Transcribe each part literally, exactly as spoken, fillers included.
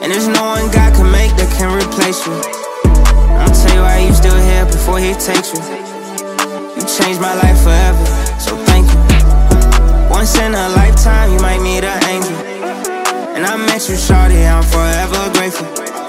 And there's no one God can make that can replace you. I'ma tell you why you still here before he takes you. You changed my life forever, so thank you. Once in a lifetime, you might meet an angel. And I met you, shawty, I'm forever grateful.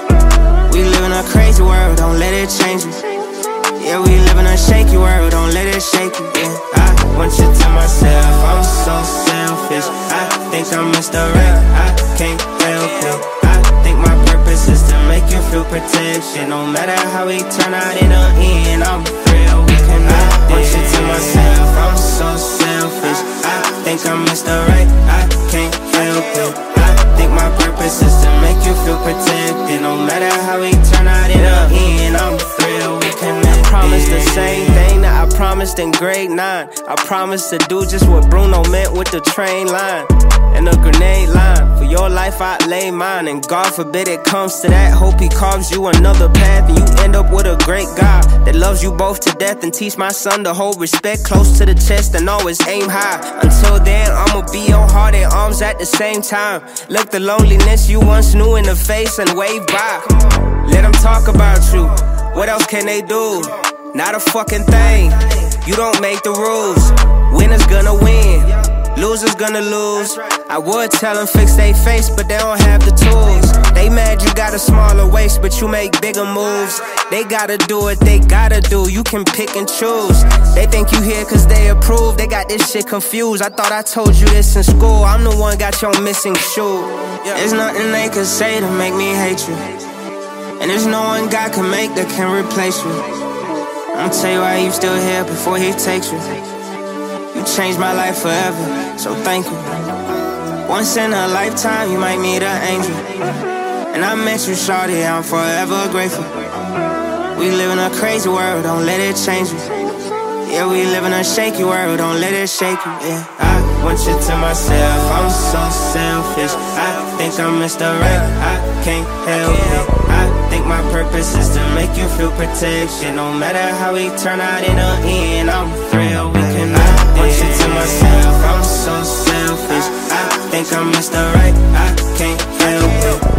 We live in a crazy world, don't let it change you. Yeah, we live in a shaky world, don't let it shake you. Yeah, I want you to myself, I'm so selfish. I think I'm Mister Right, I can't help it. I think my purpose is to make you feel protection. No matter how we turn out in the end, I'm thrilled we can. I want you to myself, I'm so selfish. I think I'm Mister Right, I can't help it. I think my purpose is to make you feel protected. No matter how we turn out in the end, I'm thrilled we can. I promised the same thing that I promised in grade nine. I promised to do just what Bruno meant with the train line and the grenade line. For your life I lay mine, and God forbid it comes to that. Hope he carves you another path and you end up with a great God that loves you both to death. And teach my son to hold respect close to the chest and always aim high. Until then I'ma be your heart and arms at the same time. Look the loneliness you once knew in the face and wave by. Let them talk about you, what else can they do? Not a fucking thing, you don't make the rules. Winners gonna win, losers gonna lose. I would tell them fix they face, but they don't have the tools. They mad you got a smaller waist, but you make bigger moves. They gotta do what they gotta do, you can pick and choose. They think you here cause they approve, they got this shit confused. I thought I told you this in school, I'm the one got your missing shoe. There's nothing they could say to make me hate you. And there's no one God can make that can replace you. I'ma tell you why you still here before he takes you. You changed my life forever, so thank you. Once in a lifetime, you might meet an angel. And I met you, shawty, I'm forever grateful. We live in a crazy world, don't let it change you. Yeah, we live in a shaky world, don't let it shake you. Yeah, I want you to myself, I'm so selfish. I think I'm Mister Right, I can't help it. I think my purpose is to make you feel protection. No matter how we turn out in the end, I'm thrilled we can. I want you to myself, I'm so selfish. I think I'm Mister Right, I can't help it.